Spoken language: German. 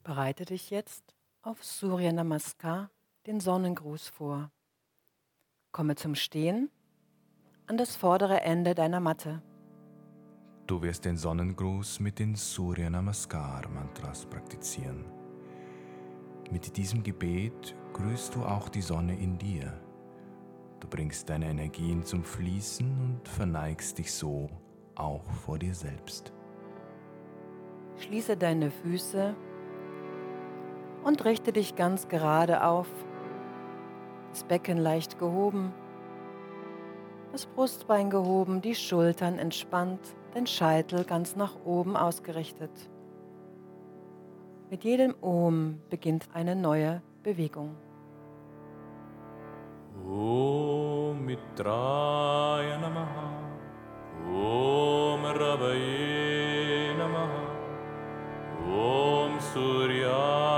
Bereite dich jetzt auf Surya Namaskar, den Sonnengruß, vor. Komme zum Stehen an das vordere Ende deiner Matte. Du wirst den Sonnengruß mit den Surya Namaskar Mantras praktizieren. Mit diesem Gebet grüßt du auch die Sonne in dir. Du bringst deine Energien zum Fließen und verneigst dich so auch vor dir selbst. Schließe deine Füße und richte dich ganz gerade auf. Das Becken leicht gehoben, das Brustbein gehoben, die Schultern entspannt, den Scheitel ganz nach oben ausgerichtet. Mit jedem Om beginnt eine neue Bewegung. Om Mitraya Namaha. Om Ravaye Namaha. Om Surya